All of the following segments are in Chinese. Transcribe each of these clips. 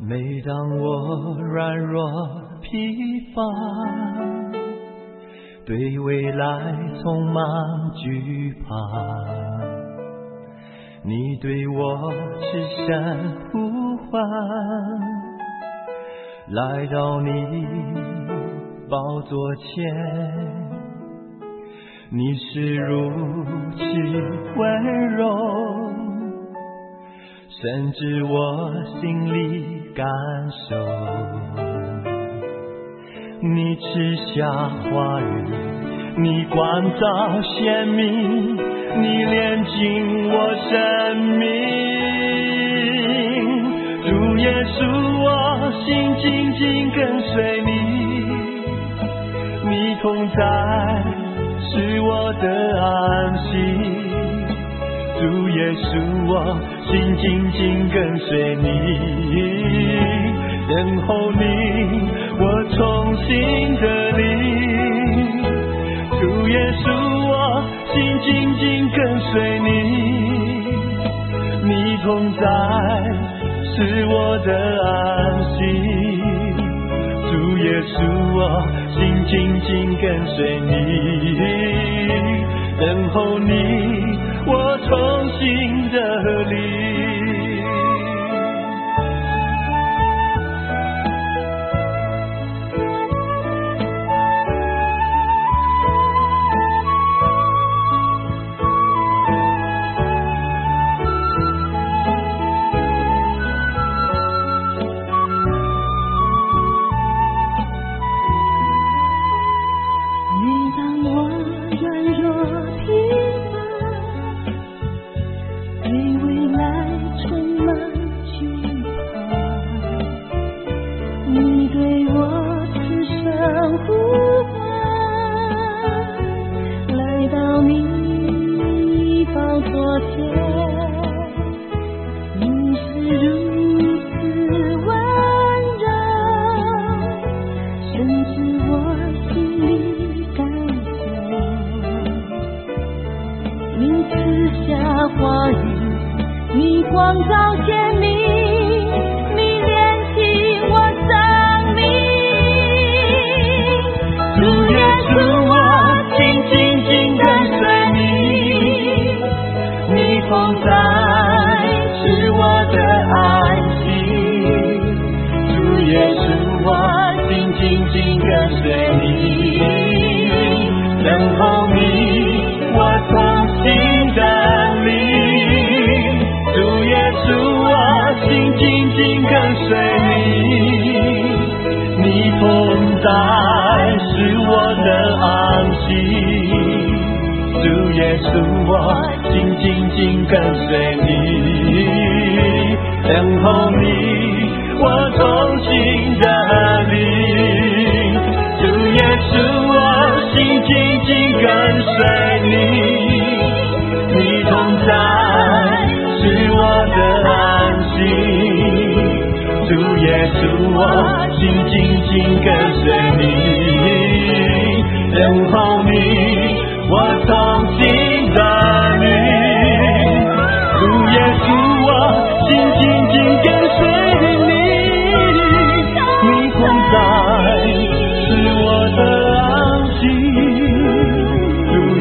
每当我软弱疲乏，对未来充满惧怕，你对我痴声呼唤，来到你宝座前，你是如此温柔，甚至我心里感受，你赐下话语，你光照鲜明，你炼净我生命。主耶稣，我心紧紧跟随你，你同在是我的安息。主耶稣，我心紧紧跟随你，等候你，我重新得力。主耶稣，我心紧紧跟随你，你同在是我的安息。主耶稣，我心紧紧跟随你，等候你，我重新得力。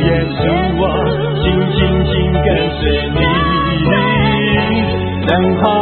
等候